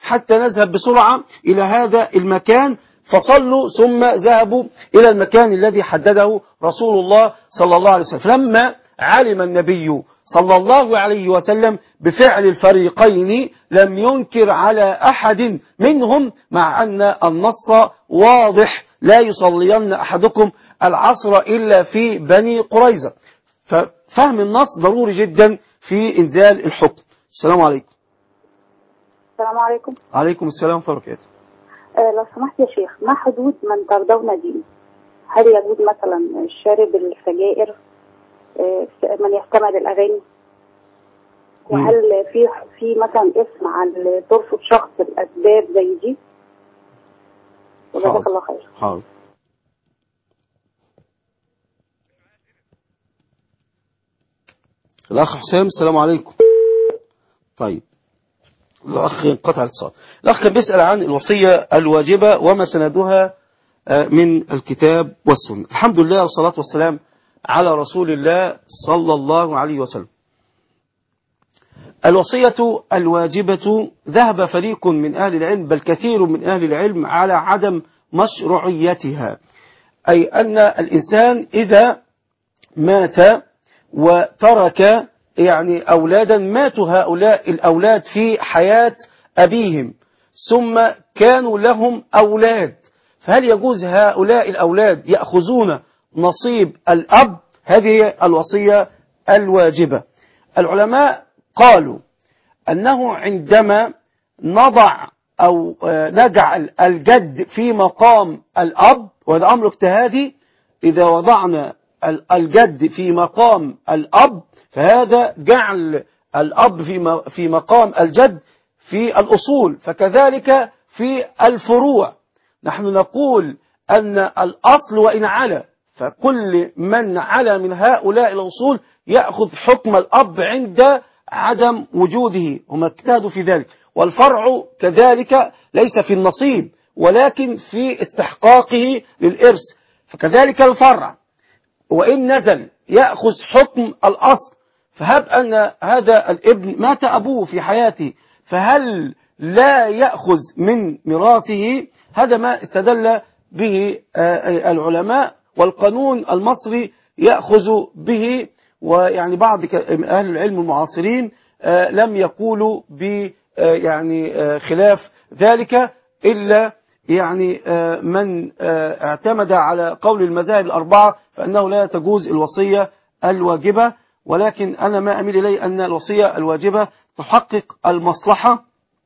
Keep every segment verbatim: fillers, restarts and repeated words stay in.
حتى نذهب بسرعة إلى هذا المكان، فصلوا ثم ذهبوا إلى المكان الذي حدده رسول الله صلى الله عليه وسلم. فلما علم النبي صلى الله عليه وسلم بفعل الفريقين لم ينكر على أحد منهم، مع أن النص واضح: لا يصلين أحدكم العصر إلا في بني قريظة. ففهم النص ضروري جدا في إنزال الحكم. السلام عليكم. السلام عليكم. عليكم السلام ورحمة الله وبركاته. آه لو سمحت يا شيخ، ما حدود من ترضون دين؟ هل يجوز مثلا شارب السجائر، آه من يستمع للأغاني؟ وهل في في مثلا اسم عن ترفض شخص الأسباب زي دي؟ وجزاك الله خير. حاضر. الأخ حسام السلام عليكم. طيب الأخ انقطع الاتصال. الأخ كان بيسأل عن الوصية الواجبة وما سندها من الكتاب والسنة. الحمد لله والصلاة والسلام على رسول الله صلى الله عليه وسلم. الوصية الواجبة ذهب فريق من أهل العلم، بل كثير من أهل العلم، على عدم مشروعيتها، أي أن الإنسان إذا مات وترك يعني أولادا، ماتوا هؤلاء الأولاد في حياة أبيهم ثم كانوا لهم أولاد، فهل يجوز هؤلاء الأولاد يأخذون نصيب الأب؟ هذه الوصية الواجبة. العلماء قالوا أنه عندما نضع أو نجعل الجد في مقام الأب، وهذا أمر اجتهادي، إذا وضعنا الجد في مقام الأب فهذا جعل الأب في مقام الجد في الأصول، فكذلك في الفروع. نحن نقول أن الأصل وإن علا، فكل من علا من هؤلاء الأصول يأخذ حكم الأب عند عدم وجوده، هم اجتهدوا في ذلك. والفرع كذلك ليس في النصيب ولكن في استحقاقه للإرث، فكذلك الفرع وإن نزل يأخذ حكم الأصل. فهب أن هذا الابن مات أبوه في حياته، فهل لا يأخذ من ميراثه؟ هذا ما استدل به العلماء، والقانون المصري يأخذ به. ويعني بعض أهل العلم المعاصرين لم يقولوا ب يعني خلاف ذلك، إلا يعني من اعتمد على قول المذاهب الأربعة فإنه لا تجوز الوصية الواجبة. ولكن أنا ما أميل إليه أن الوصية الواجبة تحقق المصلحة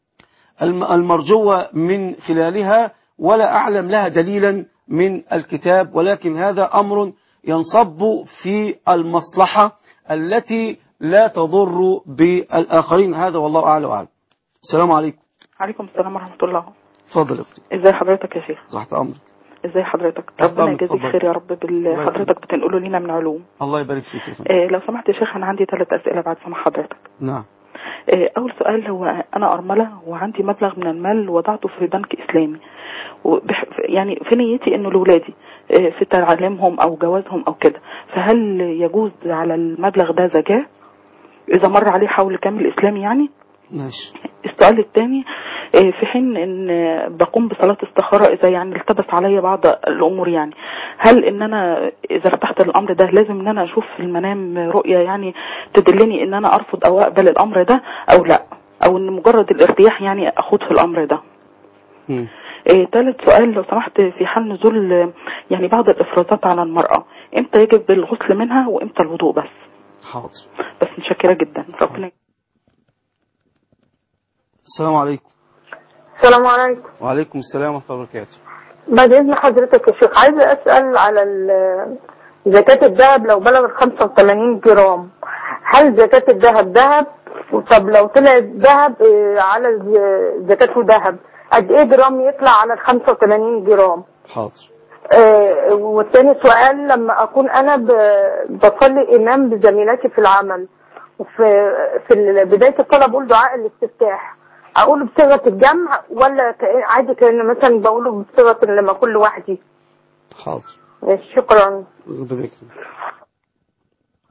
المرجوة من خلالها، ولا أعلم لها دليلا من الكتاب، ولكن هذا أمر ينصب في المصلحة التي لا تضر بالآخرين. هذا والله أعلى وأعلم. السلام عليكم. عليكم السلام ورحمة الله. اتفضل اختي. ازي حضرتك يا شيخ؟ تحت امرك. ازي حضرتك؟ ربنا يجازيك خير يا رب باللي حضرتك بتنقله لنا من علوم. الله يبارك فيك. آه لو سمحت يا شيخ، انا عندي ثلاث اسئله بعد سمح حضرتك. نعم. آه اول سؤال، هو انا ارمله وعندي مبلغ من المال وضعته في بنك اسلامي، وبح يعني في نيتي انه لاولادي آه في تعليمهم او جوازهم او كده، فهل يجوز على المبلغ ده زكاه اذا مر عليه حول كامل اسلامي يعني؟ ماشي. السؤال الثاني، في حين ان بقوم بصلاة استخارة اذا يعني التبس علي بعض الامور، يعني هل ان انا اذا فتحت الامر ده لازم ان انا اشوف في المنام رؤية يعني تدلني ان انا ارفض او اقبل الامر ده او لا، او ان مجرد الارتياح يعني اخوض في الامر ده؟ ثالث إيه سؤال لو سمحت، في حال نزول يعني بعض الافرازات على المرأة، امتى يجب الغسل منها وامتى الوضوء بس؟ حاضر. بس متشكرة جدا. ربنا. السلام عليكم. السلام عليكم. وعليكم السلام ورحمة الله وبركاته. بعد إذن حضرتك يا شيخ، عايزة أسأل على زكاة الذهب لو بلغ خمسة وثمانين جرام، هل زكاة الذهب ذهب؟ طب لو طلع ذهب على زكاته ذهب، قد إيه جرام يطلع على ال خمسة وثمانين جرام؟ حاضر. آه والثاني سؤال، لما أكون أنا بصلي إمام بزميلاتي في العمل، وفي في بداية الصلاة بقول دعاء الاستفتاح، اقوله بصيغه الجمع ولا عادي كأن مثلا بقوله بصيغه لما اكون لوحدي؟ حاضر. شكرا.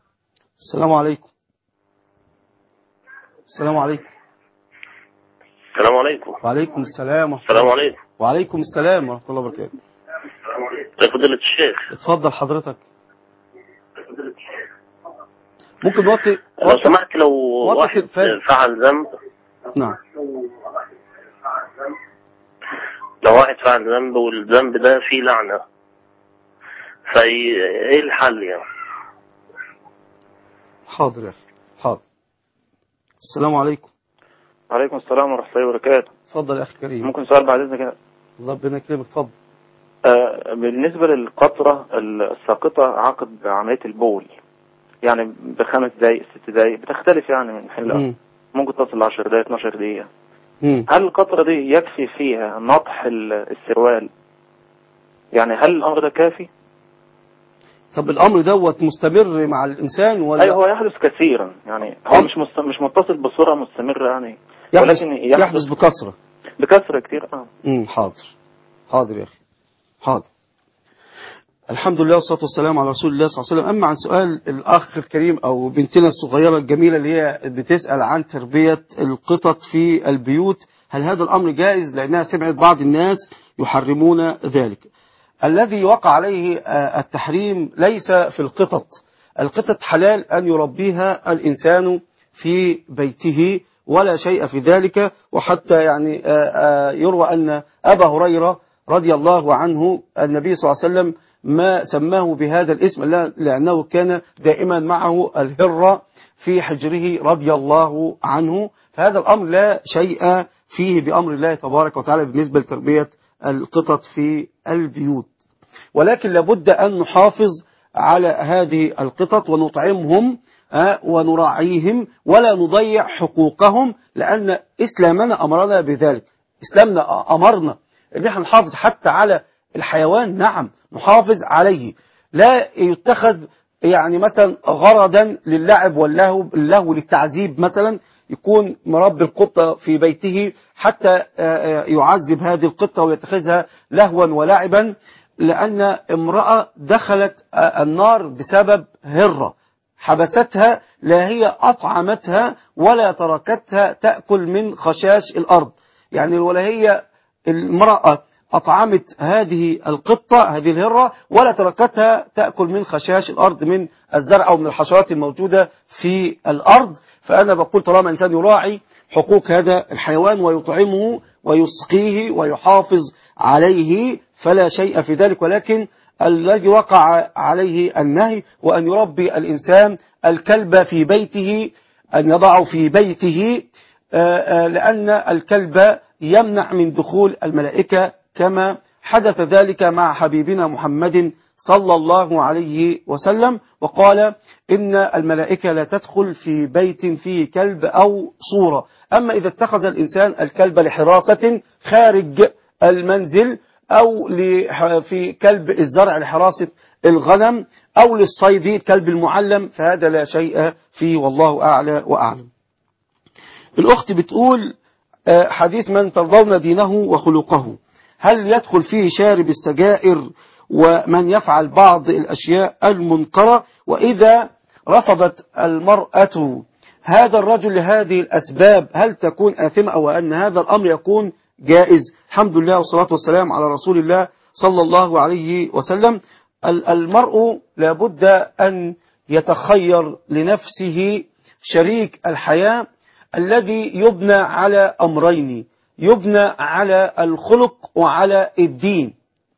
السلام عليكم. السلام عليكم. السلام عليكم. وعليكم السلام ورحمة السلام الله. عليكم. وعليكم السلام ورحمة الله وبركاته. يا فضيلة الشيخ. اتفضل حضرتك. ممكن وقت لو سمحت، لو واحد فعل ذنب. نعم. لو واحد فعل ذنب والذنب ده فيه لعنة، فايه الحل يعني؟ حاضر يا اخي، حاضر. السلام عليكم. وعليكم السلام ورحمة الله وبركاته. اتفضل يا اخي كريم. ممكن سؤال بعد اذنك كده؟ الله ربنا يكرمك، اتفضل. آه بالنسبة للقطرة الساقطة عقب عملية البول، يعني بخمس دقايق ست دقايق بتختلف يعني من حين لآخر، ممكن تصل ل عشر دقايق اتناشر دقيقة. مم. هل القطرة دي يكفي فيها نطح السروال؟ يعني هل الأمر ده كافي؟ طب الأمر دوت مستمر مع الإنسان ولا؟ أيوه، هو يحدث كثيرا، يعني هو مش مست... مش متصل بصورة مستمرة يعني، يحدث ولكن يحدث, يحدث بكثرة بكثرة كتير. اه امم حاضر حاضر يا أخي، حاضر. الحمد لله والصلاة والسلام على رسول الله صلى الله عليه وسلم. أما عن سؤال الأخ الكريم أو بنتنا الصغيرة الجميلة اللي هي بتسأل عن تربية القطط في البيوت، هل هذا الأمر جائز؟ لأنها سمعت بعض الناس يحرمون ذلك. الذي وقع عليه التحريم ليس في القطط. القطط حلال أن يربيها الإنسان في بيته ولا شيء في ذلك. وحتى يعني يروى أن أبا هريرة رضي الله عنه النبي صلى الله عليه وسلم ما سماه بهذا الاسم لأنه كان دائما معه الهرة في حجره رضي الله عنه. فهذا الأمر لا شيء فيه بأمر الله تبارك وتعالى بالنسبة لتربية القطط في البيوت، ولكن لابد أن نحافظ على هذه القطط ونطعمهم ونراعيهم ولا نضيع حقوقهم، لأن إسلامنا أمرنا بذلك. إسلامنا أمرنا أن احنا نحافظ حتى على الحيوان، نعم نحافظ عليه، لا يتخذ يعني مثلا غرضا للعب واللهو اللهو للتعذيب، مثلا يكون مربي القطة في بيته حتى يعذب هذه القطة ويتخذها لهوا ولعبا، لأن امرأة دخلت النار بسبب هرة حبستها، لا هي أطعمتها ولا تركتها تأكل من خشاش الأرض، يعني ولا هي المرأة أطعمت هذه القطة هذه الهرة ولا تركتها تأكل من خشاش الأرض من الزرع أو من الحشرات الموجودة في الأرض. فأنا بقول طالما إنسان يراعي حقوق هذا الحيوان ويطعمه ويسقيه ويحافظ عليه فلا شيء في ذلك، ولكن الذي وقع عليه النهي وأن يربي الإنسان الكلب في بيته، أن يضعه في بيته، لأن الكلب يمنع من دخول الملائكة كما حدث ذلك مع حبيبنا محمد صلى الله عليه وسلم، وقال إن الملائكة لا تدخل في بيت فيه كلب أو صورة. أما إذا اتخذ الإنسان الكلب لحراسة خارج المنزل أو في كلب الزرع لحراسة الغنم أو للصيد الكلب المعلم فهذا لا شيء فيه، والله أعلى وأعلم. الأخت بتقول حديث من ترضون دينه وخلقه، هل يدخل فيه شارب السجائر ومن يفعل بعض الأشياء المنكرة؟ وإذا رفضت المرأة هذا الرجل لهذه الأسباب هل تكون آثمة أو أن هذا الأمر يكون جائز؟ الحمد لله والصلاة والسلام على رسول الله صلى الله عليه وسلم. المرء لابد أن يتخير لنفسه شريك الحياة الذي يبنى على أمرين، يبنى على الخلق وعلى الدين.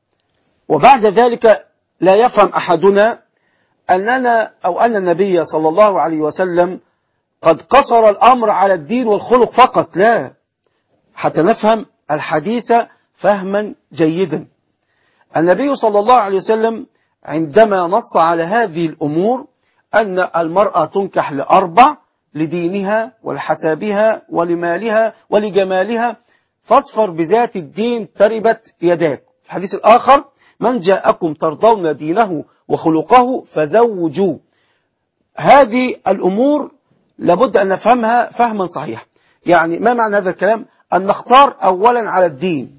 وبعد ذلك لا يفهم أحدنا أننا أو أن النبي صلى الله عليه وسلم قد قصر الأمر على الدين والخلق فقط، لا، حتى نفهم الحديث فهما جيدا. النبي صلى الله عليه وسلم عندما نص على هذه الأمور أن المرأة تنكح لأربع: لدينها ولحسابها ولمالها ولجمالها، فاصفر بذات الدين تربت يداك. في الحديث الآخر: من جاءكم ترضون دينه وخلقه فزوجوه. هذه الأمور لابد أن نفهمها فهما صحيحا. يعني ما معنى هذا الكلام؟ أن نختار أولا على الدين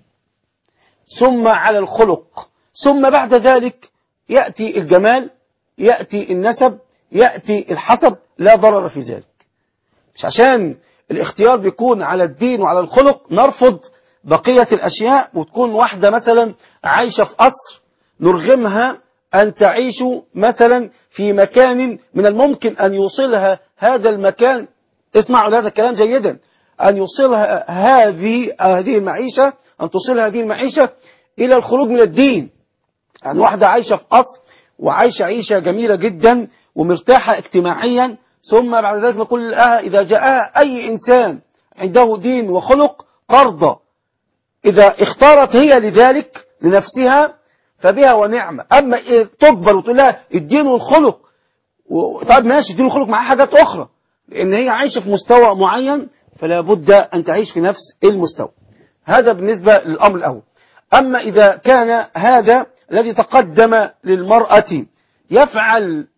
ثم على الخلق ثم بعد ذلك يأتي الجمال، يأتي النسب، يأتي الحسب، لا ضرر في ذلك. مش عشان الاختيار بيكون على الدين وعلى الخلق نرفض بقية الأشياء. وتكون واحدة مثلا عايشة في قصر نرغمها أن تعيش مثلا في مكان من الممكن أن يوصلها هذا المكان، اسمعوا هذا الكلام جيدا، أن يوصلها هذه هذه المعيشة أن توصلها هذه المعيشة إلى الخروج من الدين. يعني واحدة عايشة في قصر وعايشة عيشة جميلة جدا ومرتاحة اجتماعيا، ثم بعد ذلك نقول لها إذا جاءها أي إنسان عنده دين وخلق ترضى. إذا اختارت هي لذلك لنفسها فبها ونعمة. أما تكبر وتقول لها الدين والخلق، طيب ماشي الدين والخلق معها حاجات أخرى، لأن هي عايشة في مستوى معين فلا بد أن تعيش في نفس المستوى. هذا بالنسبة للأمر الأول. أما إذا كان هذا الذي تقدم للمرأة يفعل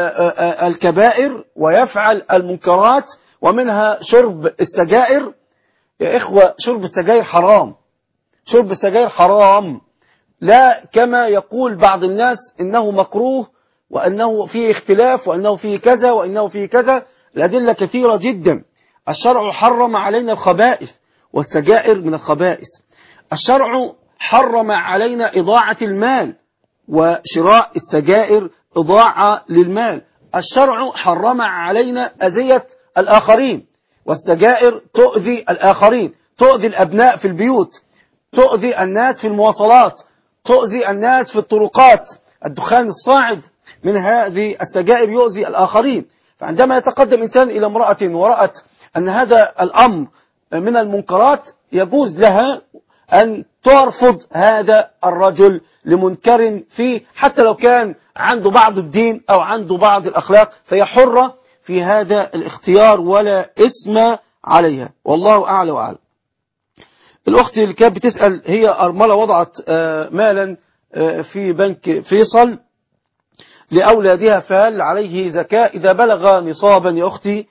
الكبائر ويفعل المنكرات ومنها شرب السجائر، يا إخوة شرب السجائر حرام، شرب السجائر حرام، لا كما يقول بعض الناس إنه مكروه وأنه فيه اختلاف وأنه فيه كذا وأنه فيه كذا. الأدلة كثيرة جدا. الشرع حرم علينا الخبائث والسجائر من الخبائث. الشرع حرم علينا إضاعة المال وشراء السجائر إضاعة للمال. الشرع حرم علينا أذية الآخرين، والسجائر تؤذي الآخرين، تؤذي الأبناء في البيوت، تؤذي الناس في المواصلات، تؤذي الناس في الطرقات. الدخان الصاعد من هذه السجائر يؤذي الآخرين. فعندما يتقدم إنسان إلى امرأة ورأت أن هذا الأمر من المنكرات يجوز لها أن ترفض هذا الرجل لمنكر فيه، حتى لو كان عنده بعض الدين أو عنده بعض الأخلاق، فهي حرة في هذا الاختيار ولا اسم عليها، والله أعلى وأعلم. الأخت اللي كانت بتسأل، هي أرملة وضعت مالا في بنك فيصل لأولادها، فهل عليه زكاة؟ إذا بلغ نصابا يا أختي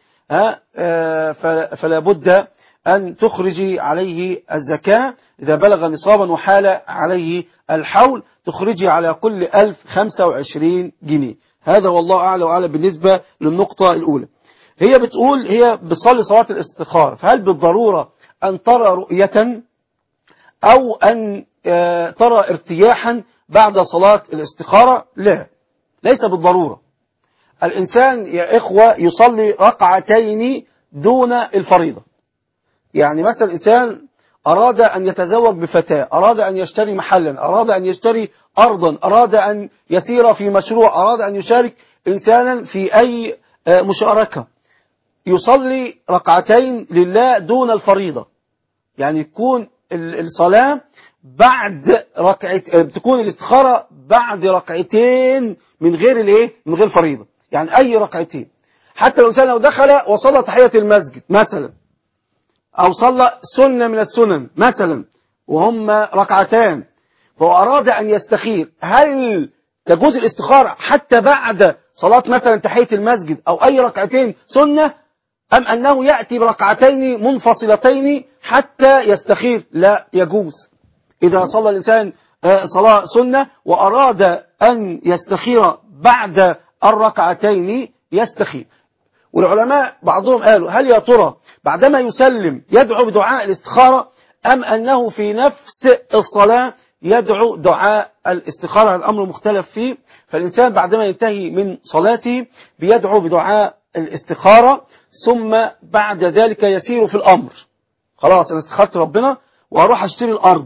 فلا بد أن تخرجي عليه الزكاة. إذا بلغ نصابا وحال عليه الحول تخرجي على كل ألف خمسة وعشرين جنيه. هذا والله أعلى وأعلم بالنسبة للنقطة الأولى. هي بتقول هي بتصلي صلاة الاستخارة، فهل بالضرورة أن ترى رؤية أو أن ترى ارتياحا بعد صلاة الاستخارة؟ لا، ليس بالضرورة. الإنسان يا إخوة يصلي ركعتين دون الفريضة. يعني مثلا إنسان أراد أن يتزوج بفتاة، أراد أن يشتري محلا، أراد أن يشتري أرضا، أراد أن يسير في مشروع، أراد أن يشارك إنسانا في أي مشاركة، يصلي ركعتين لله دون الفريضة. يعني تكون الصلاة بعد ركعت تكون الاستخارة بعد ركعتين من غير الايه من غير فريضة. يعني أي ركعتين، حتى لو إنسان لو دخل وصلى تحية المسجد مثلا، أو صلى سنة من السنن مثلا وهم ركعتان، فهو أراد أن يستخير، هل تجوز الاستخارة حتى بعد صلاة مثلا تحية المسجد أو أي ركعتين سنة، أم أنه يأتي بركعتين منفصلتين حتى يستخير؟ لا يجوز. إذا صلى الإنسان صلاة سنة وأراد أن يستخير بعد الركعتين يستخير. والعلماء بعضهم قالوا هل يا ترى بعدما يسلم يدعو بدعاء الاستخارة، أم أنه في نفس الصلاة يدعو دعاء الاستخارة؟ الأمر مختلف فيه. فالإنسان بعدما ينتهي من صلاته بيدعو بدعاء الاستخارة، ثم بعد ذلك يسير في الأمر. خلاص أنا استخرت ربنا وأروح أشتري الأرض،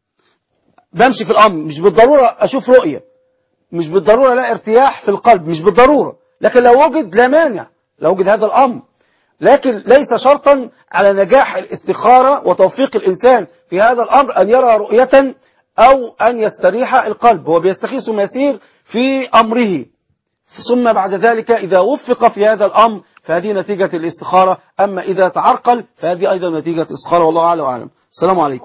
بمشي في الأمر، مش بالضرورة أشوف رؤية، مش بالضرورة لا ارتياح في القلب، مش بالضرورة، لكن لو وجد لا مانع، لو وجد هذا الأمر. لكن ليس شرطا على نجاح الاستخارة وتوفيق الإنسان في هذا الأمر أن يرى رؤية أو أن يستريح القلب. هو بيستخير ثم يسير في أمره، ثم بعد ذلك إذا وفق في هذا الأمر فهذه نتيجة الاستخارة. أما إذا تعرقل فهذه أيضا نتيجة الاستخارة، والله أعلى وأعلم. السلام عليكم.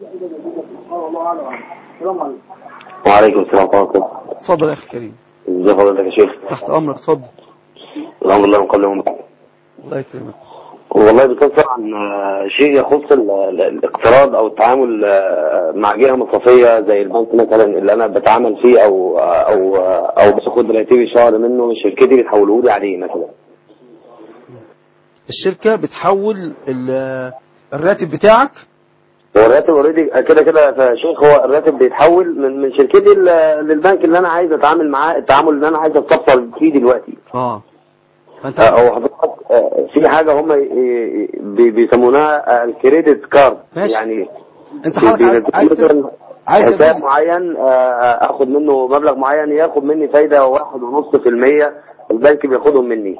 وعليكم السلام ورحمة الله. اتفضل يا أخي كريم. ازي حضرتك يا شيخ؟ تحت أمرك، اتفضل. الحمد لله مقلم. الله يكرمك. والله بتصل عن شيء يخص الاقتراض او التعامل مع جهه مصرفيه زي البنك مثلا اللي انا بتعامل فيه، او او او باخد راتبي شهر منه شركتي بتحوله لي عليه مثلا. الشركة بتحول الراتب بتاعك. هو الراتب اوريدي كده كده يا شيخ، هو الراتب بيتحول من من شركتي للبنك اللي انا عايز اتعامل معاه التعامل اللي انا عايز استفسر فيه دلوقتي. اه فانت هو حضرتك في حاجه هم بيسمونها الكريدت كارد، يعني انت حضرتك عايز عايز حساب معين اخد منه مبلغ معين ياخد مني فايده واحد ونص في المية البنك بياخدهم مني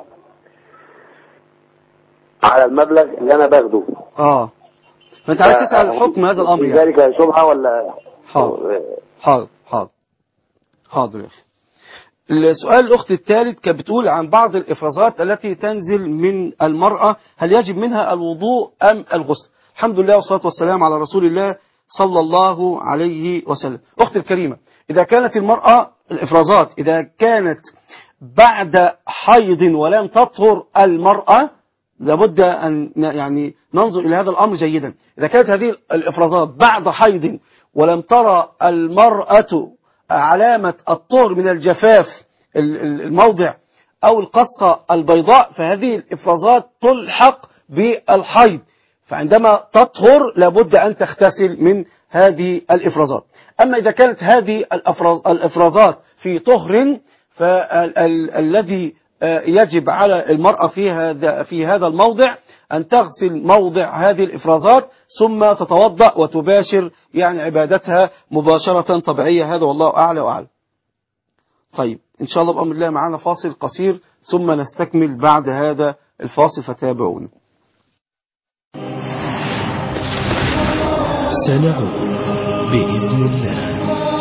على المبلغ اللي انا باخده. اه فانت عايز تسأل حكم هذا الامر يعني. ذلك شبهه ولا؟ حاضر حاضر حاضر حاضر يا اخي. السؤال الاخت الثالث كانت بتقول عن بعض الافرازات التي تنزل من المرأة، هل يجب منها الوضوء ام الغسل؟ الحمد لله والصلاة والسلام على رسول الله صلى الله عليه وسلم. اختي الكريمة، اذا كانت المرأة الافرازات اذا كانت بعد حيض ولم تطهر المرأة، لابد أن يعني ننظر إلى هذا الأمر جيدا. إذا كانت هذه الإفرازات بعد حيض ولم ترى المرأة علامة الطهر من الجفاف الموضع أو القصة البيضاء، فهذه الإفرازات تلحق بالحيض، فعندما تطهر لابد أن تغتسل من هذه الإفرازات. أما إذا كانت هذه الإفرازات في طهر، فالذي يجب على المرأة في هذا في هذا الموضع أن تغسل موضع هذه الإفرازات ثم تتوضأ وتباشر يعني عبادتها مباشرة طبيعية. هذا والله أعلى وأعلم. طيب إن شاء الله بأمر الله معنا فاصل قصير ثم نستكمل بعد هذا الفاصل، فتابعونا. سنعود بإذن الله.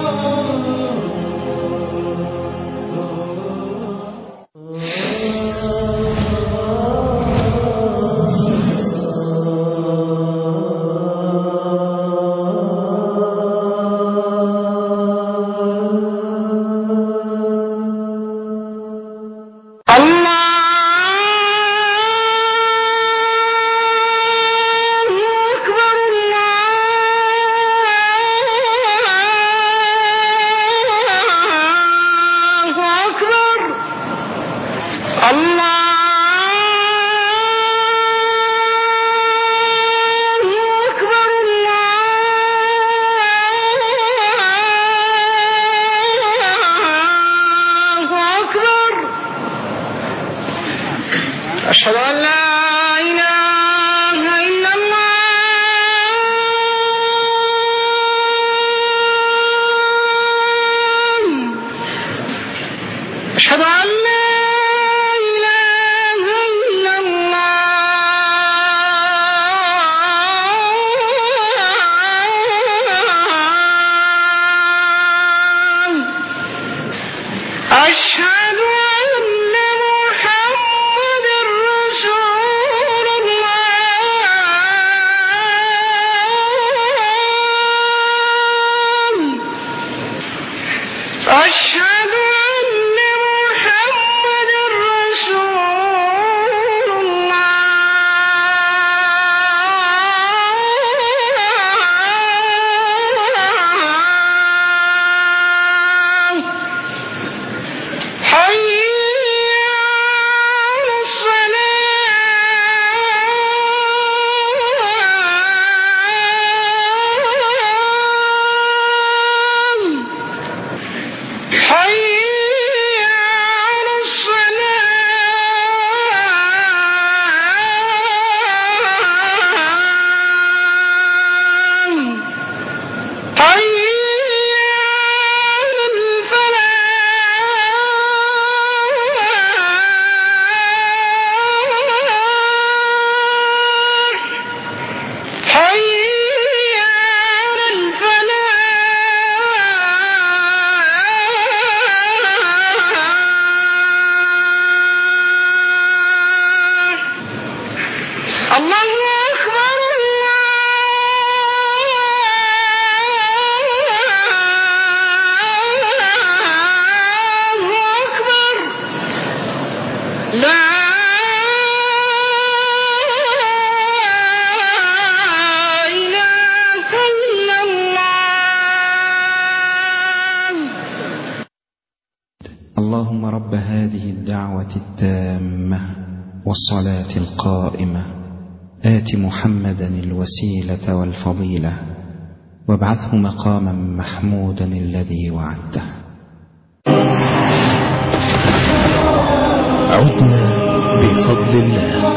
أشهد أن لا إله إلا الله أشهد أن لا إله إلا الله أشهد أشهد أن محمد رسول الله حي على اللهم رب هذه الدعوة التامة والصلاة القائمة آت محمدا الوسيلة والفضيلة وابعثه مقاما محمودا الذي وعدته. عدنا بفضل الله.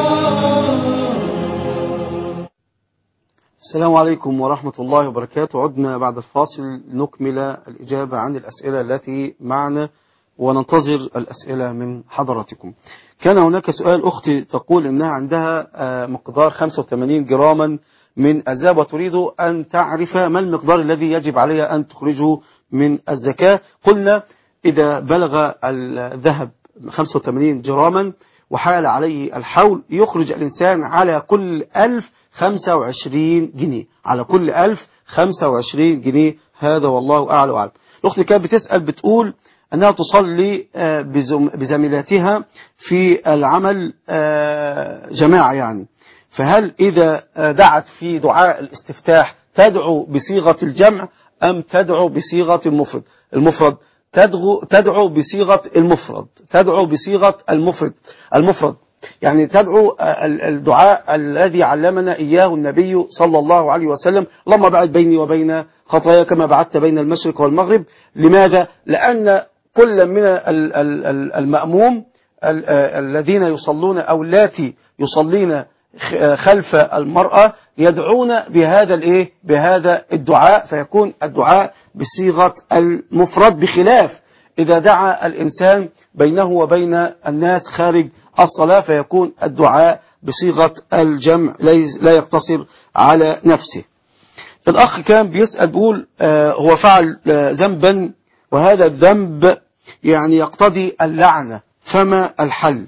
السلام عليكم ورحمة الله وبركاته. عدنا بعد الفاصل نكمل الإجابة عن الأسئلة التي معنا وننتظر الأسئلة من حضراتكم. كان هناك سؤال، أختي تقول إنها عندها مقدار خمسة وثمانين جراما من الذهب وتريد أن تعرف ما المقدار الذي يجب عليها أن تخرجه من الزكاة. قلنا إذا بلغ الذهب خمسة وثمانين جراما وحال عليه الحول يخرج الإنسان على كل ألف خمسة وعشرين جنيه، على كل ألف خمسة وعشرين جنيه. هذا والله أعلى وأعلم. الأخت كانت بتسأل بتقول أنها تصلي بزميلاتها في العمل جماعة يعني، فهل إذا دعت في دعاء الاستفتاح تدعو بصيغة الجمع أم تدعو بصيغة المفرد؟ المفرد تدعو تدعو بصيغة المفرد تدعو بصيغة المفرد المفرد يعني تدعو الدعاء الذي علمنا إياه النبي صلى الله عليه وسلم: اللهم بعد بيني وبين خطاياي كما بعدت بين المشرق والمغرب. لماذا؟ لأن كل من المأموم الذين يصلون أو اللاتي يصلين خلف المرأة يدعون بهذا الايه بهذا الدعاء، فيكون الدعاء بصيغة المفرد، بخلاف إذا دعا الإنسان بينه وبين الناس خارج الصلاة فيكون الدعاء بصيغة الجمع لا يقتصر على نفسه. الأخ كان بيسأل بيقول آه هو فعل آه ذنبا وهذا الذنب يعني يقتضي اللعنة، فما الحل؟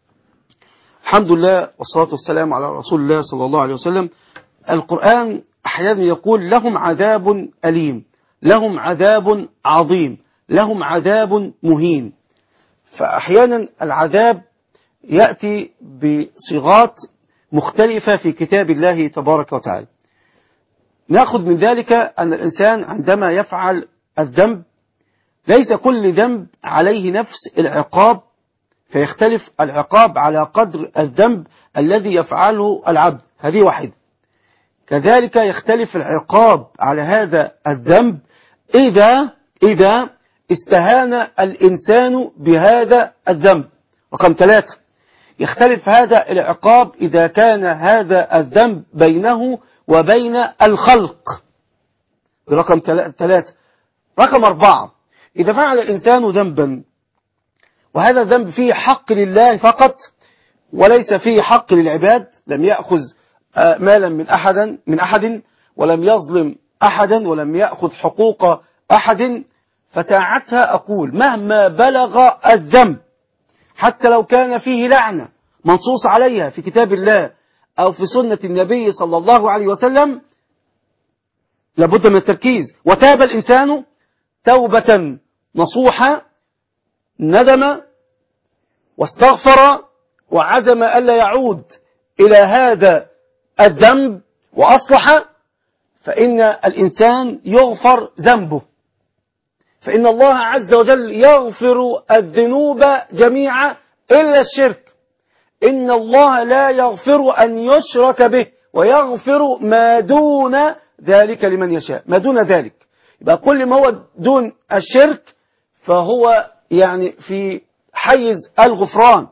الحمد لله والصلاة والسلام على رسول الله صلى الله عليه وسلم. القرآن أحيانا يقول لهم عذاب أليم، لهم عذاب عظيم، لهم عذاب مهين. فأحيانا العذاب يأتي بصيغات مختلفة في كتاب الله تبارك وتعالى. نأخذ من ذلك أن الإنسان عندما يفعل الذنب ليس كل ذنب عليه نفس العقاب، فيختلف العقاب على قدر الذنب الذي يفعله العبد، هذه واحدة. كذلك يختلف العقاب على هذا الذنب إذا إذا استهان الإنسان بهذا الذنب. رقم ثلاثة، يختلف هذا العقاب إذا كان هذا الذنب بينه وبين الخلق. رقم ثلاثة. رقم أربعة، إذا فعل الإنسان ذنبا وهذا الذنب فيه حق لله فقط وليس فيه حق للعباد، لم يأخذ مالا من أحد من أحد ولم يظلم أحدا ولم يأخذ حقوق أحد، فساعتها أقول مهما بلغ الذنب حتى لو كان فيه لعنة منصوص عليها في كتاب الله أو في سنة النبي صلى الله عليه وسلم، لابد من التركيز. وتاب الإنسان توبة نصوحة، ندم واستغفر وعزم ألا يعود إلى هذا الذنب وأصلح، فإن الإنسان يغفر ذنبه، فإن الله عز وجل يغفر الذنوب جميعا إلا الشرك. إن الله لا يغفر أن يشرك به ويغفر ما دون ذلك لمن يشاء. ما دون ذلك يبقى كل ما هو دون الشرك فهو يعني في حيز الغفران.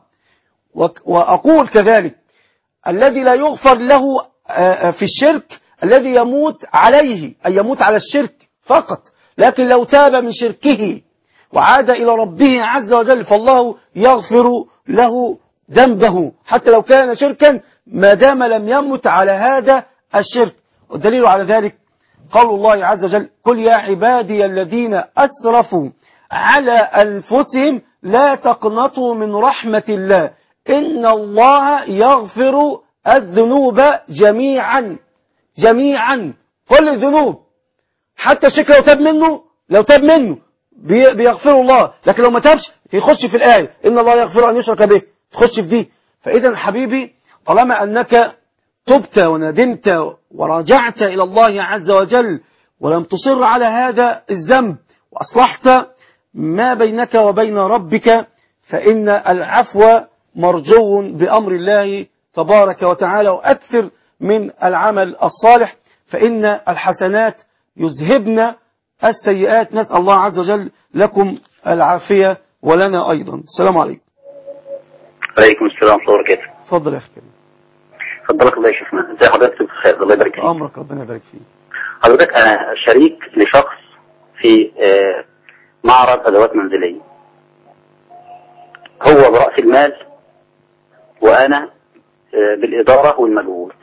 وأقول كذلك الذي لا يغفر له في الشرك الذي يموت عليه، أي يموت على الشرك فقط، لكن لو تاب من شركه وعاد إلى ربه عز وجل فالله يغفر له ذنبه حتى لو كان شركا ما دام لم يمت على هذا الشرك. والدليل على ذلك قول الله عز وجل: قل يا عبادي الذين أسرفوا على أنفسهم لا تقنطوا من رحمة الله إن الله يغفر الذنوب جميعا جميعا. كل الذنوب حتى الشرك لو تاب منه لو تاب منه بيغفر الله، لكن لو ما تابش يخش في الآية إن الله يغفر أن يشرك به، تخش في دي. فإذا حبيبي طالما أنك تبت وندمت ورجعت إلى الله عز وجل ولم تصر على هذا الذنب وأصلحت ما بينك وبين ربك، فإن العفو مرجو بأمر الله تبارك وتعالى، وأكثر من العمل الصالح، فإن الحسنات يذهبن السيئات. نسأل الله عز وجل لكم العافية ولنا أيضا. السلام عليكم. عليكم السلام ورحمة الله وبركاته. تفضل يا أخي كريم. فضلك الله يشوفنا. ازي حضرتك؟ بخير الله يبارك فيك. أمرك ربنا يبارك فيك. حضرتك أنا شريك لشخص في معرض أدوات منزلية، هو برأس المال وأنا بالإدارة والمجهود.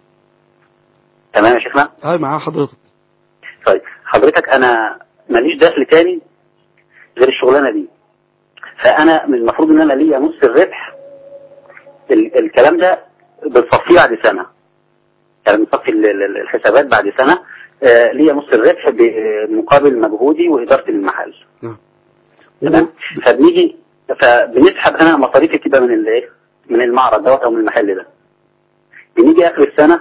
تمام يا شيخنا؟ هاي معاه حضرتك. طيب حضرتك أنا ماليش دخل تاني غير الشغلانة دي، فأنا من المفروض إن أنا ليا نص الربح. ال الكلام ده بنصفيه بعد سنة، يعني بنصفي الحسابات بعد سنة. آه ليا نص الربح بمقابل مجهودي وإدارة المحل. نعم. تمام. فبنيجي فبنسحب أنا مصاريفي كده من الايه من المعرض دوت أو من المحل ده. بنيجي آخر السنة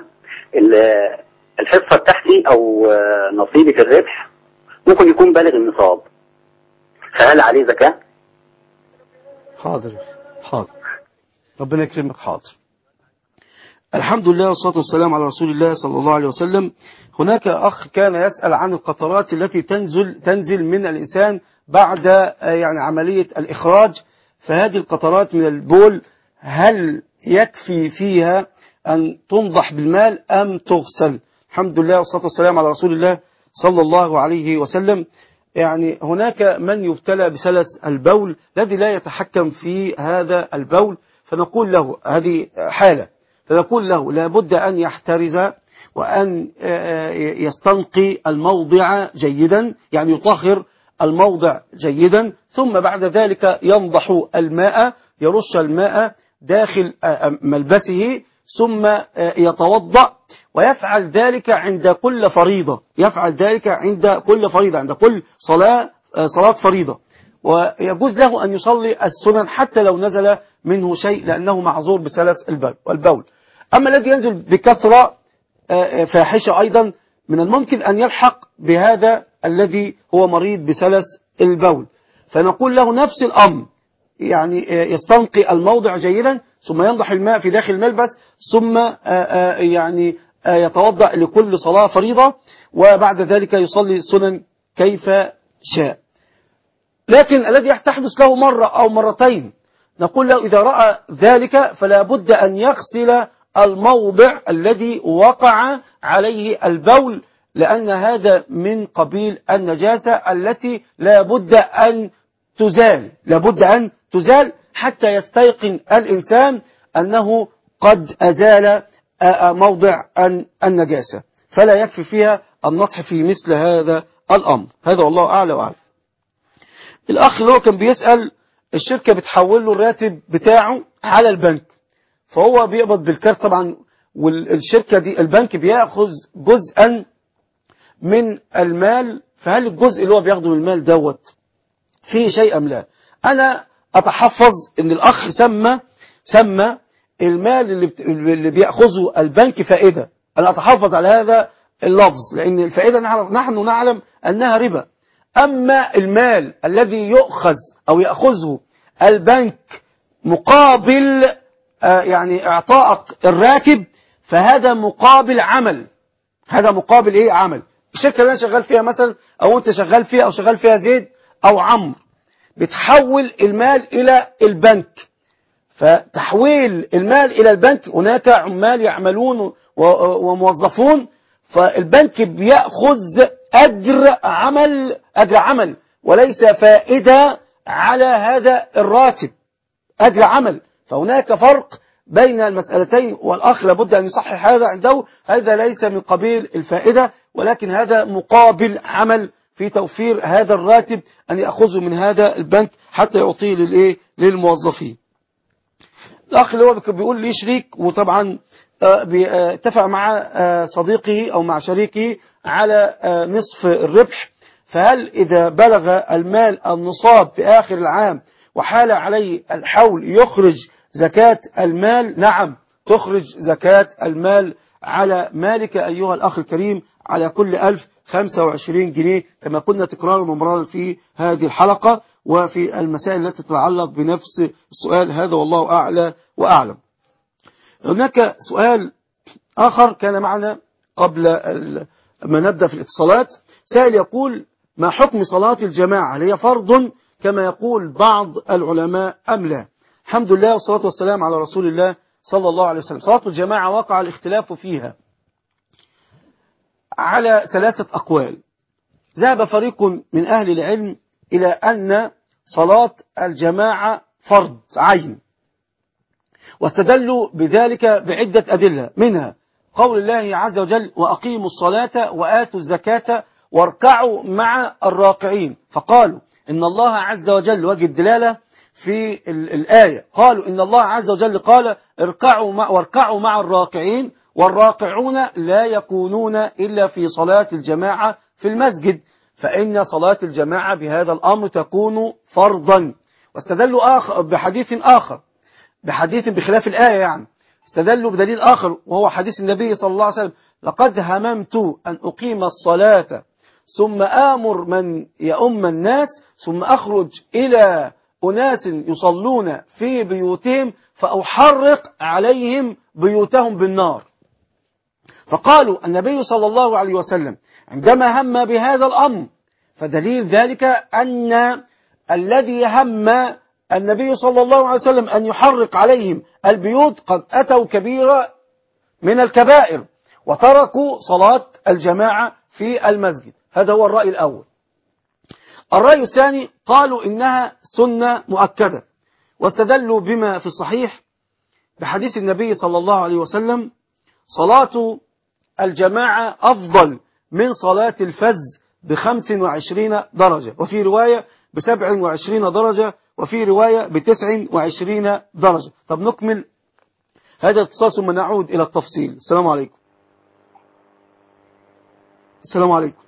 الحصة بتاعتي أو نصيبي في الربح ممكن يكون بالغ النصاب، فهل عليه زكاة؟ حاضر حاضر ربنا يكرمك. حاضر. الحمد لله والصلاة والسلام على رسول الله صلى الله عليه وسلم. هناك أخ كان يسأل عن القطرات التي تنزل تنزل من الإنسان بعد يعني عملية الإخراج، فهذه القطرات من البول هل يكفي فيها أن تنضح بالمال أم تغسل؟ الحمد لله والصلاة والسلام على رسول الله صلى الله عليه وسلم. يعني هناك من يبتلى بسلس البول الذي لا يتحكم في هذا البول، فنقول له هذه حالة، فنقول له لابد أن يحترز وأن يستنقي الموضع جيدا، يعني يطهر الموضع جيدا، ثم بعد ذلك ينضح الماء، يرش الماء داخل ملبسه، ثم يتوضأ، ويفعل ذلك عند كل فريضة، يفعل ذلك عند كل فريضة، عند كل صلاة صلاة فريضة. ويجوز له أن يصلي السنن حتى لو نزل منه شيء لأنه معذور بسلس البول. أما الذي ينزل بكثرة فاحشة أيضا من الممكن أن يلحق بهذا الذي هو مريض بسلس البول، فنقول له نفس الأمر، يعني يستنقي الموضع جيدا، ثم ينضح الماء في داخل الملبس، ثم يعني يتوضأ لكل صلاة فريضة، وبعد ذلك يصلي السنن كيف شاء. لكن الذي تحدث له مرة أو مرتين نقول له إذا رأى ذلك فلا بد أن يغسل الموضع الذي وقع عليه البول، لأن هذا من قبيل النجاسة التي لا بد أن تزال، لا بد أن تزال حتى يستيقن الإنسان أنه قد أزال موضع النجاسة، فلا يكفي فيها النطح في مثل هذا الأمر. هذا والله أعلى وأعلم. الأخ اللي هو كان بيسأل، الشركة بتحول له الراتب بتاعه على البنك، فهو بيقبض بالكارت طبعا، والشركة دي البنك بيأخذ جزءا من المال، فهل الجزء اللي هو بياخده من المال دوت فيه شيء أم لا؟ أنا أتحفظ إن الأخ سمى سمى المال اللي, اللي بيأخذه البنك فائدة، أنا أتحفظ على هذا اللفظ، لأن الفائدة نعرف نحن نعلم أنها ربا. أما المال الذي يؤخذ أو يأخذه البنك مقابل آه يعني إعطائك الراتب، فهذا مقابل عمل، هذا مقابل إيه؟ عمل. الشركة اللي أنا شغال فيها مثلا، أو أنت شغال فيها أو شغال فيها زيد أو عمرو، بتحول المال إلى البنك، فتحويل المال إلى البنك هناك عمال يعملون وموظفون، فالبنك بيأخذ أجر عمل أجر عمل وليس فائدة على هذا الراتب، أجر عمل. فهناك فرق بين المسألتين، والأخ لابد أن يصحح هذا عنده، هذا ليس من قبيل الفائدة، ولكن هذا مقابل عمل في توفير هذا الراتب أن يأخذه من هذا البنك حتى يعطيه للإيه؟ للموظفين. الأخ اللي هو بيقول لي شريك، وطبعا اتفق مع صديقه أو مع شريكه على نصف الربح، فهل إذا بلغ المال النصاب في آخر العام وحال عليه الحول يخرج زكاة المال؟ نعم، تخرج زكاة المال على مالك أيها الأخ الكريم على كل ألف خمسة وعشرين جنيه كما كنا تكرارا ومرارا في هذه الحلقة وفي المسائل التي تتعلق بنفس السؤال هذا، والله أعلى وأعلم. هناك سؤال آخر كان معنا قبل ما نبدأ في الاتصالات، سائل يقول: ما حكم صلاة الجماعة؟ هل هي فرض كما يقول بعض العلماء أم لا؟ الحمد لله والصلاة والسلام على رسول الله صلى الله عليه وسلم. صلاة الجماعة وقع الاختلاف فيها على ثلاثة أقوال. ذهب فريق من أهل العلم إلى أن صلاة الجماعة فرض عين، واستدلوا بذلك بعدة أدلة، منها قول الله عز وجل: وأقيموا الصلاة وآتوا الزكاة واركعوا مع الراكعين. فقالوا إن الله عز وجل، وجه الدلالة في الآية، قالوا إن الله عز وجل قال: اركعوا مع واركعوا مع الراكعين، والراكعون لا يكونون إلا في صلاة الجماعة في المسجد، فإن صلاة الجماعة بهذا الأمر تكون فرضا. واستدلوا آخر بحديث آخر، بحديث بخلاف الآية يعني، استدلوا بدليل آخر وهو حديث النبي صلى الله عليه وسلم: لقد هممت أن أقيم الصلاة ثم آمر من يؤم الناس ثم أخرج إلى أناس يصلون في بيوتهم فأحرق عليهم بيوتهم بالنار. فقالوا النبي صلى الله عليه وسلم عندما هم بهذا الأمر، فدليل ذلك أن الذي هم النبي صلى الله عليه وسلم أن يحرق عليهم البيوت قد أتوا كبيرة من الكبائر وتركوا صلاة الجماعة في المسجد. هذا هو الرأي الأول. الرأي الثاني قالوا إنها سنة مؤكدة، واستدلوا بما في الصحيح بحديث النبي صلى الله عليه وسلم: صلاة الجماعة أفضل من صلاة الفز بخمس وعشرين درجة، وفي رواية بسبع وعشرين درجة، وفي رواية بتسع وعشرين درجة. طب نكمل هذا الاتصال ثم نعود إلى التفصيل. السلام عليكم. السلام عليكم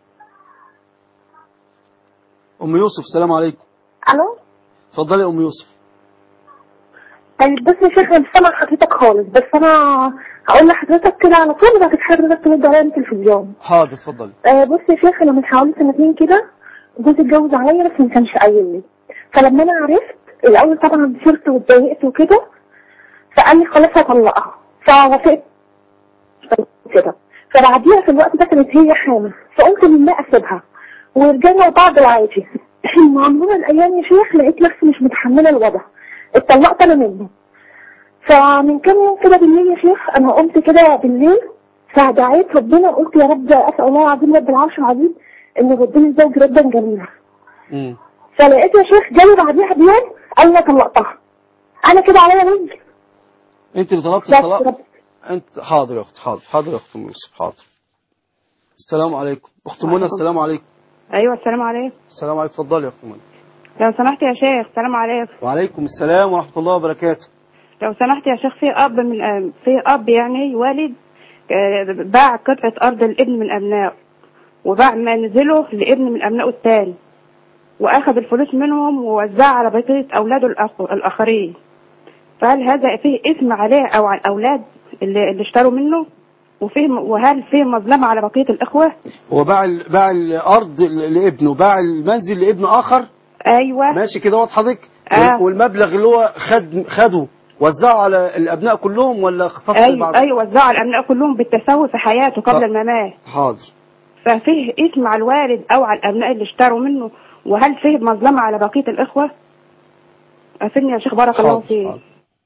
أم يوسف. السلام عليكم. الو، اتفضلي يا أم يوسف. طيب بص يا شيخ، انا مش سامع حضرتك خالص، بس انا هقول لحضرتك كده على طول وبعد كده حضرتك ترد عليا من التلفزيون. حاضر اتفضلي. آه بص يا شيخ، انا من حوالي سنتين كده جوزي اتجوز عليا بس ما كانش قايل لي، فلما انا عرفت الاول طبعا بصرت واتضايقت وكده، فقال لي خلاص هطلقها، فوافقت كده. فبعديها في الوقت ده كانت هي حامل، فقلت لله اسيبها ورجعنا بعض العادي. مع مرور الايام يا شيخ لقيت نفسي مش متحمله الوضع، اتطلقت انا منه. فمن كام يوم كده بالليل يا شيخ انا قمت كده بالليل فدعيت ربنا، قلت يا رب اسال الله العظيم رب العرش العظيم ان ربنا زوج ربا جميلا. فلقيت يا شيخ جالي بعديها بيوم قال لي طلقتها. انا كده عليا رجل. انت اللي طلبت الطلاق؟ انت حاضر يا اخت. حاضر حاضر يا اخت ام يوسف. حاضر. السلام عليكم اخت منى. السلام عليكم. ايوه السلام عليكم. السلام عليكم. اتفضلي يا اخت منى. لو سمحت يا شيخ. السلام عليكم. وعليكم السلام ورحمه الله وبركاته. لو سمحت يا شيخ، في اب من في اب يعني والد باع قطعه ارض لابن من ابنائه وباع منزله لابن من ابنائه الثاني، واخذ الفلوس منهم ووزعها على بقيه اولاده الاخرين، فهل هذا فيه اثم عليه او على الاولاد اللي, اللي اشتروا منه؟ وفيه وهل فيه مظلمه على بقيه الاخوه؟ هو باع باع الارض لابنه، باع المنزل لابن اخر. ايوه ماشي كده واضح حضرتك. آه. والمبلغ اللي هو خد خده وزعه على الابناء كلهم ولا اختص أيوة بعض؟ ايوه وزعه على الابناء كلهم بالتساوي في حياته قبل الممات. حاضر. ففيه اثم على الوالد او على الابناء اللي اشتروا منه، وهل فيه مظلمه على بقيه الاخوه؟ افدني يا شيخ بارك الله فيك.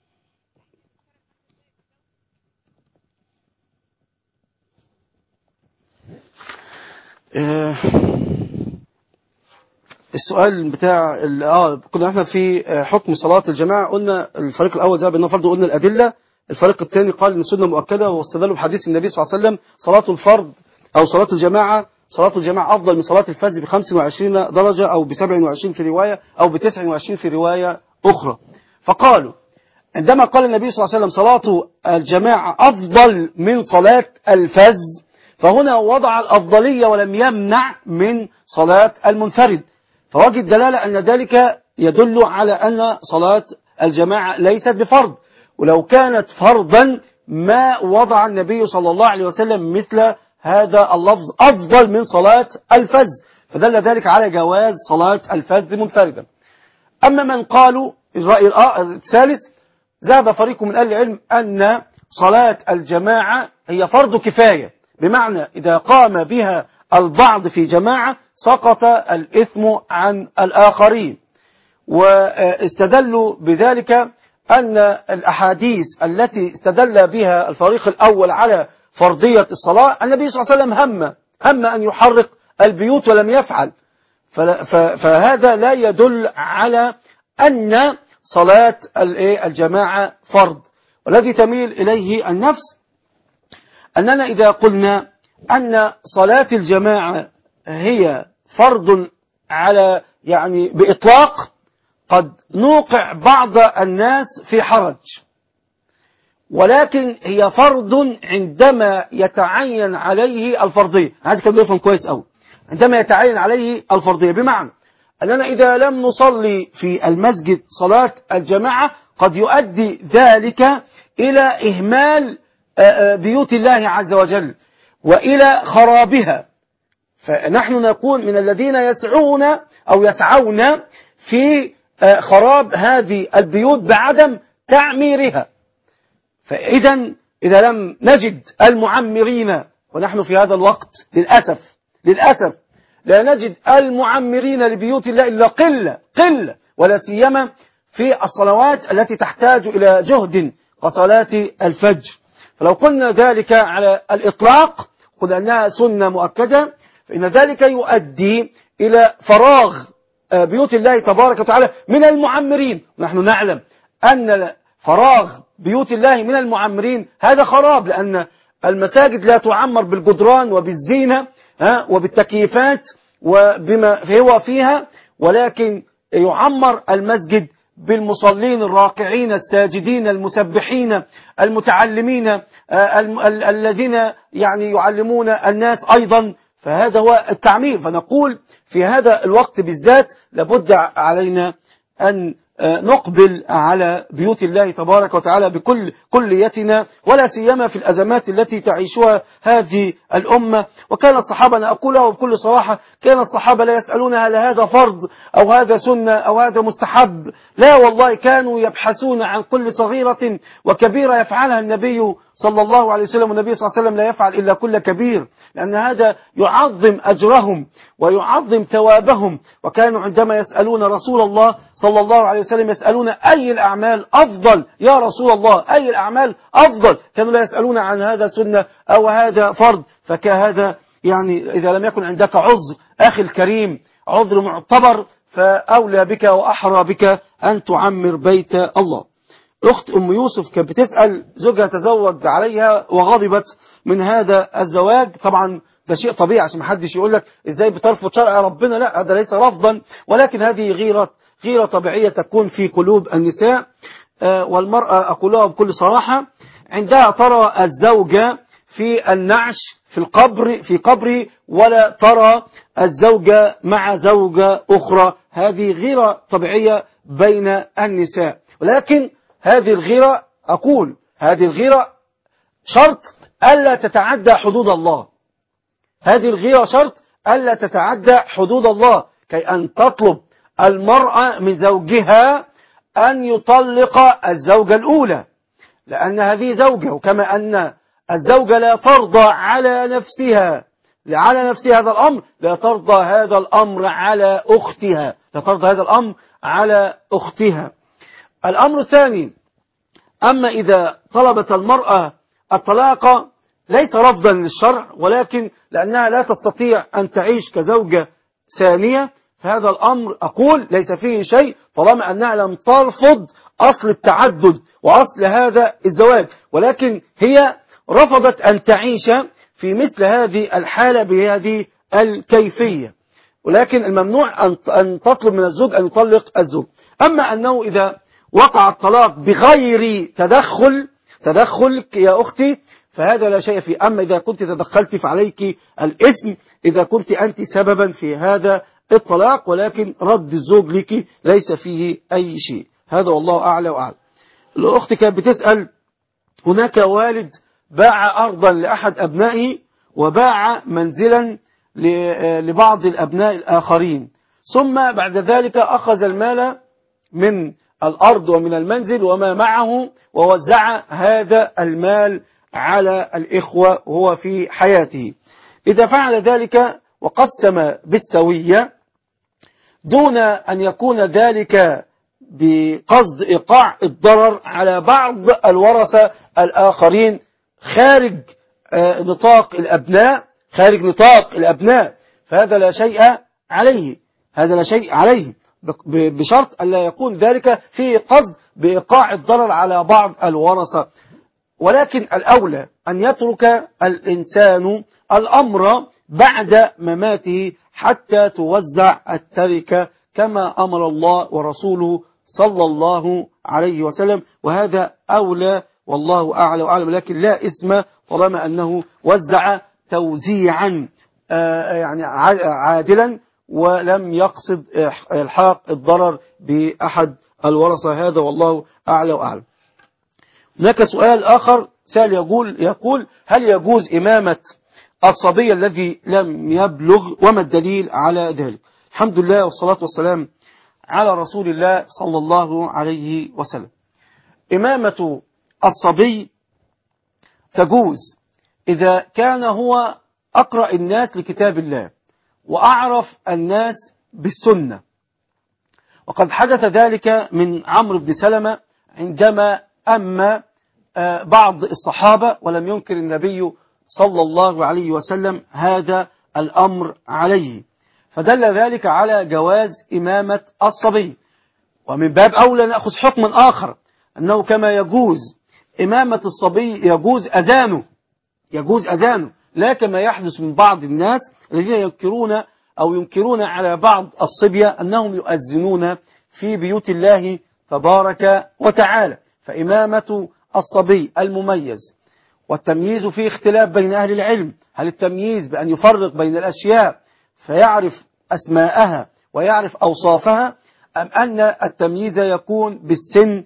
آه السؤال بتاع اه كنا احنا في حكم صلاة الجماعة، قلنا الفريق الأول ذهب انه فرض وقلنا الأدلة. الفريق الثاني قال ان سنة مؤكدة واستدلوا بحديث النبي صلى الله عليه وسلم: صلاة الفرض أو صلاة الجماعة صلاة الجماعة أفضل من صلاة الفجر ب خمس وعشرين درجة أو ب سبع وعشرين في رواية أو ب تسع وعشرين في رواية أخرى. فقالوا عندما قال النبي صلى الله عليه وسلم صلاة الجماعة أفضل من صلاة الفجر، فهنا وضع الأفضلية ولم يمنع من صلاة المنفرد، فوجد الدلالة أن ذلك يدل على أن صلاة الجماعة ليست بفرض، ولو كانت فرضا ما وضع النبي صلى الله عليه وسلم مثل هذا اللفظ أفضل من صلاة الفذ، فدل ذلك على جواز صلاة الفذ منفردا. أما من قالوا الرأي الثالث، ذهب فريق من أهل العلم أن صلاة الجماعة هي فرض كفاية، بمعنى إذا قام بها البعض في جماعة سقط الإثم عن الآخرين. واستدلوا بذلك أن الأحاديث التي استدل بها الفريق الأول على فرضية الصلاة، النبي صلى الله عليه وسلم هم هم أن يحرق البيوت ولم يفعل، فهذا لا يدل على أن صلاة الجماعة فرض. والذي تميل إليه النفس أننا إذا قلنا أن صلاة الجماعة هي فرض على يعني بإطلاق، قد نوقع بعض الناس في حرج، ولكن هي فرض عندما يتعين عليه الفرضية. عايز كده يفهم كويس أوي، عندما يتعين عليه الفرضية، بمعنى أننا إذا لم نصلي في المسجد صلاة الجماعة قد يؤدي ذلك إلى إهمال بيوت الله عز وجل وإلى خرابها، فنحن نكون من الذين يسعون أو يسعون في خراب هذه البيوت بعدم تعميرها. فإذا إذا لم نجد المعمرين، ونحن في هذا الوقت للأسف للأسف لا نجد المعمرين لبيوت الله إلا قلة قلة، ولا سيما في الصلوات التي تحتاج إلى جهد كصلاة الفجر. فلو قلنا ذلك على الإطلاق، قلنا أنها سنة مؤكدة، فإن ذلك يؤدي إلى فراغ بيوت الله تبارك وتعالى من المعمرين. نحن نعلم أن فراغ بيوت الله من المعمرين هذا خراب، لأن المساجد لا تعمر بالجدران وبالزينة وبالتكييفات وبما هو فيها، ولكن يعمر المسجد بالمصلين الراكعين الساجدين المسبحين المتعلمين الذين يعني يعلمون الناس أيضا. فهذا هو التعمير. فنقول في هذا الوقت بالذات لابد علينا أن نقبل على بيوت الله تبارك وتعالى بكل كليتنا، ولا سيما في الأزمات التي تعيشها هذه الأمة. وكان الصحابة، أنا أقولها بكل صراحة، كان الصحابة لا يسألون هل هذا فرض أو هذا سنة أو هذا مستحب، لا والله، كانوا يبحثون عن كل صغيرة وكبيرة يفعلها النبي صلى الله عليه وسلم، والنبي صلى الله عليه وسلم لا يفعل إلا كل كبير، لأن هذا يعظم أجرهم ويعظم ثوابهم. وكانوا عندما يسألون رسول الله صلى الله عليه وسلم يسألون أي الأعمال أفضل يا رسول الله، أي الأعمال أفضل، كانوا لا يسألون عن هذا سنة أو هذا فرض. فكهذا يعني إذا لم يكن عندك عذر أخي الكريم، عذر معتبر، فأولى بك وأحرى بك أن تعمر بيت الله. أخت أم يوسف كانت بتسأل زوجها تزوج عليها وغضبت من هذا الزواج. طبعا ده شيء طبيعي، عشان ما حدش يقول لك ازاي بترفض شرع ربنا، لا، هذا ليس رفضا، ولكن هذه غيرة غيرة طبيعية تكون في قلوب النساء. والمرأة أقولها بكل صراحة عندها ترى الزوجة في النعش في القبر في قبره، ولا ترى الزوجة مع زوجة أخرى، هذه غيرة طبيعية بين النساء. ولكن هذه الغيرة، أقول هذه الغيرة شرط ألا تتعدى حدود الله، هذه الغيرة شرط ألا تتعدى حدود الله، كي أن تطلب المرأة من زوجها أن يطلق الزوجة الأولى، لأن هذه زوجة، وكما أن الزوجة لا ترضى على نفسها على نفسها هذا الأمر، لا ترضى هذا الأمر على أختها لا ترضى هذا الأمر على أختها. الأمر الثاني، أما إذا طلبت المرأة الطلاق ليس رفضا للشرع، ولكن لأنها لا تستطيع أن تعيش كزوجة ثانية، فهذا الأمر أقول ليس فيه شيء طالما أنها لم ترفض أصل التعدد وأصل هذا الزواج، ولكن هي رفضت أن تعيش في مثل هذه الحالة بهذه الكيفية. ولكن الممنوع أن تطلب من الزوج أن يطلق الزوج. أما أنه إذا وقع الطلاق بغير تدخل تدخل يا أختي فهذا لا شيء فيه. أما إذا كنت تدخلت فعليك الإثم إذا كنت أنت سببا في هذا الطلاق، ولكن رد الزوج لك ليس فيه أي شيء. هذا والله أعلى وأعلم. الأخت كانت بتسأل، هناك والد باع أرضا لأحد أبنائه وباع منزلا لبعض الأبناء الآخرين، ثم بعد ذلك أخذ المال من الأرض ومن المنزل وما معه ووزع هذا المال على الإخوة وهو في حياته. إذا فعل ذلك وقسم بالسوية دون أن يكون ذلك بقصد إيقاع الضرر على بعض الورثة الآخرين خارج نطاق الأبناء خارج نطاق الأبناء فهذا لا شيء عليه هذا لا شيء عليه بشرط ألا يكون ذلك في قصد بإيقاع الضرر على بعض الورثة. ولكن الأولى أن يترك الإنسان الأمر بعد مماته حتى توزع التركة كما أمر الله ورسوله صلى الله عليه وسلم، وهذا أولى والله أعلى وأعلم. لكن لا اسم طالما أنه وزع توزيعا يعني عادلا ولم يقصد إلحاق الضرر بأحد الورثة، هذا والله أعلى وأعلم. هناك سؤال آخر سأل يقول يقول هل يجوز إمامة الصبي الذي لم يبلغ وما الدليل على ذلك؟ الحمد لله والصلاة والسلام على رسول الله صلى الله عليه وسلم. إمامة الصبي تجوز إذا كان هو أقرأ الناس لكتاب الله وأعرف الناس بالسنة، وقد حدث ذلك من عمرو بن سلمة عندما أما بعض الصحابة ولم ينكر النبي صلى الله عليه وسلم هذا الأمر عليه، فدل ذلك على جواز إمامة الصبي. ومن باب أولى نأخذ حكما آخر أنه كما يجوز إمامة الصبي يجوز أذانه يجوز أذانه لا كما يحدث من بعض الناس الذين ينكرون أو ينكرون على بعض الصبية أنهم يؤذنون في بيوت الله تبارك وتعالى. فإمامة الصبي المميز والتمييز فيه اختلاف بين أهل العلم، هل التمييز بأن يفرق بين الأشياء فيعرف أسماءها ويعرف أوصافها، أم أن التمييز يكون بالسن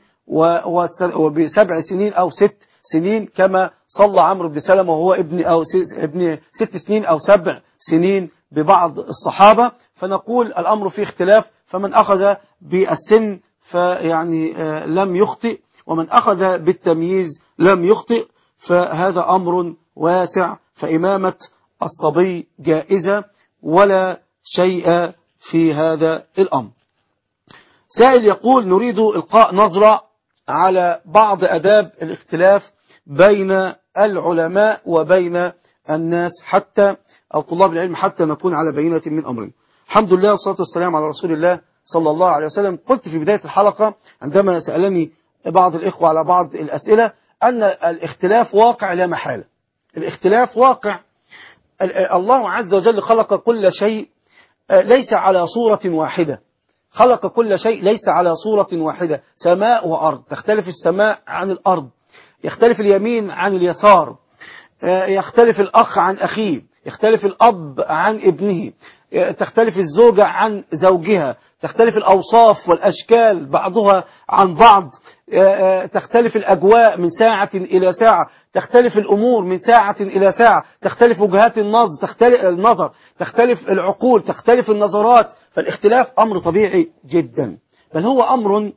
وبسبع سنين أو ست سنين كما صلى عمرو بن سلمة وهو ابن أو ابن ست سنين أو سبع سنين ببعض الصحابة؟ فنقول الأمر فيه اختلاف، فمن أخذ بالسن فيعني لم يخطئ، ومن أخذ بالتمييز لم يخطئ، فهذا أمر واسع. فإمامة الصبي جائزة ولا شيء في هذا الأمر. سائل يقول نريد إلقاء نظرة على بعض أداب الاختلاف بين العلماء وبين الناس حتى أو طلاب العلم حتى نكون على بينة من أمرنا. الحمد لله والصلاة والسلام على رسول الله صلى الله عليه وسلم. قلت في بداية الحلقة عندما سألني بعض الإخوة على بعض الأسئلة أن الاختلاف واقع لا محالة. الاختلاف واقع. الله عز وجل خلق كل شيء ليس على صورة واحدة، خلق كل شيء ليس على صورة واحدة، سماء وأرض، تختلف السماء عن الأرض، يختلف اليمين عن اليسار، يختلف الأخ عن أخيه، يختلف الأب عن ابنه، تختلف الزوجة عن زوجها، تختلف الأوصاف والأشكال بعضها عن بعض، تختلف الأجواء من ساعة إلى ساعة، تختلف الأمور من ساعة إلى ساعة، تختلف وجهات النظر تختلف النظر تختلف العقول، تختلف النظرات. فالاختلاف أمر طبيعي جدا، بل هو أمر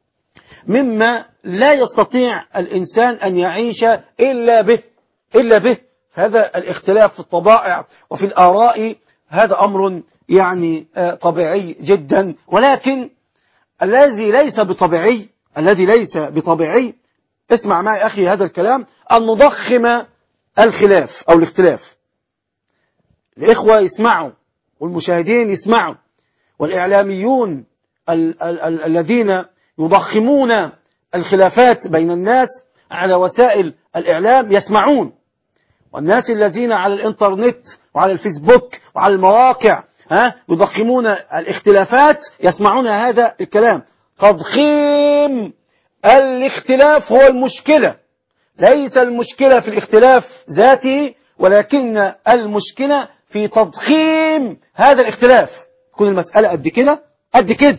مما لا يستطيع الإنسان أن يعيش إلا به إلا به. هذا الاختلاف في الطبائع وفي الآراء هذا أمر يعني طبيعي جدا. ولكن الذي ليس بطبيعي الذي ليس بطبيعي اسمع معي أخي هذا الكلام، أن نضخم الخلاف أو الاختلاف. الإخوة يسمعوا والمشاهدين يسمعوا والإعلاميون ال ال ال الذين يضخمون الخلافات بين الناس على وسائل الإعلام يسمعون، والناس الذين على الإنترنت وعلى الفيسبوك وعلى المواقع ها يضخمون الاختلافات يسمعون هذا الكلام. تضخيم الاختلاف هو المشكلة، ليس المشكلة في الاختلاف ذاته، ولكن المشكلة في تضخيم هذا الاختلاف. تكون المسألة قد كده قد كده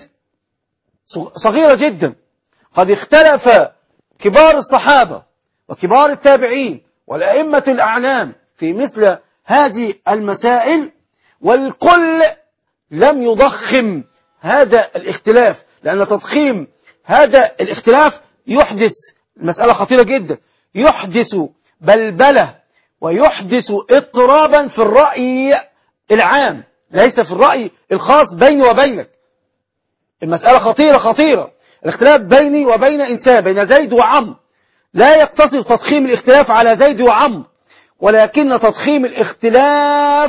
صغيرة جدا. قد اختلف كبار الصحابة وكبار التابعين والأئمة الأعلام في مثل هذه المسائل، والكل لم يضخم هذا الاختلاف، لأن تضخيم هذا الاختلاف يحدث مسألة خطيرة جدا، يحدث بلبلة ويحدث اضطرابا في الرأي العام، ليس في الرأي الخاص بيني وبينك. المسألة خطيرة خطيرة. الاختلاف بيني وبين إنسان، بين زيد وعمرو، لا يقتصر تضخيم الاختلاف على زيد وعمرو، ولكن تضخيم الاختلاف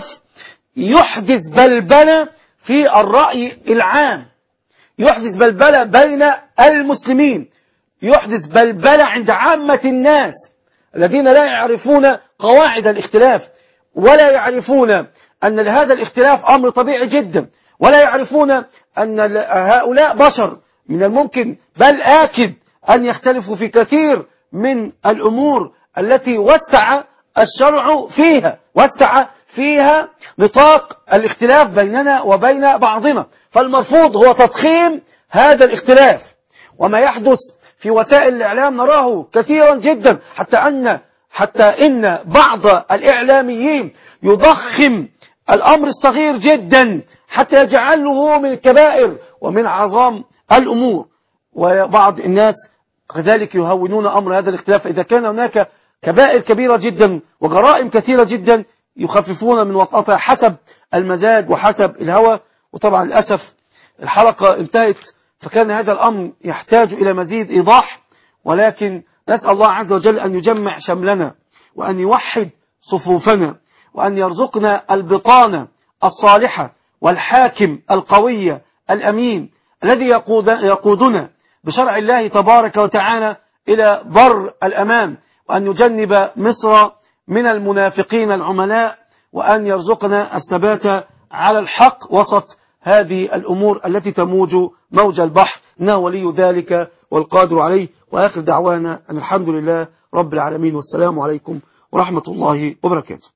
يحدث بلبلة في الرأي العام، يحدث بلبلة بين المسلمين، يحدث بلبلة عند عامة الناس الذين لا يعرفون قواعد الاختلاف، ولا يعرفون أن هذا الاختلاف أمر طبيعي جدا، ولا يعرفون أن هؤلاء بشر من الممكن بل آكد أن يختلفوا في كثير من الأمور التي وسع الشرع فيها، وسع فيها نطاق الاختلاف بيننا وبين بعضنا. فالمرفوض هو تضخيم هذا الاختلاف، وما يحدث في وسائل الإعلام نراه كثيرا جدا، حتى أن حتى إن بعض الإعلاميين يضخم الأمر الصغير جدا حتى يجعله من الكبائر ومن عظام الأمور، وبعض الناس كذلك يهونون أمر هذا الاختلاف. إذا كان هناك كبائر كبيرة جدا وجرائم كثيرة جدا يخففون من وطأتها حسب المزاج وحسب الهوى. وطبعا للأسف الحلقة انتهت، فكان هذا الأمر يحتاج إلى مزيد إيضاح، ولكن نسأل الله عز وجل أن يجمع شملنا، وأن يوحد صفوفنا، وأن يرزقنا البطانة الصالحة والحاكم القوية الأمين الذي يقود يقودنا بشرع الله تبارك وتعالى إلى بر الأمان، وأن يجنب مصر من المنافقين العملاء، وأن يرزقنا الثبات على الحق وسط هذه الأمور التي تموج موج البحر، إنه ولي ذلك والقادر عليه. وآخر دعوانا أن الحمد لله رب العالمين، والسلام عليكم ورحمة الله وبركاته.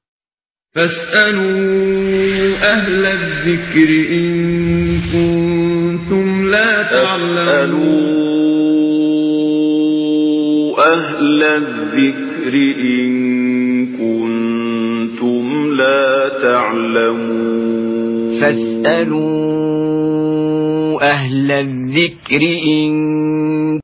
فاسألوا أهل الذكر إن كنتم لا تعلمون. أهل الذكر إن كنتم لا تعلمون. فاسألوا أهل الذكر إن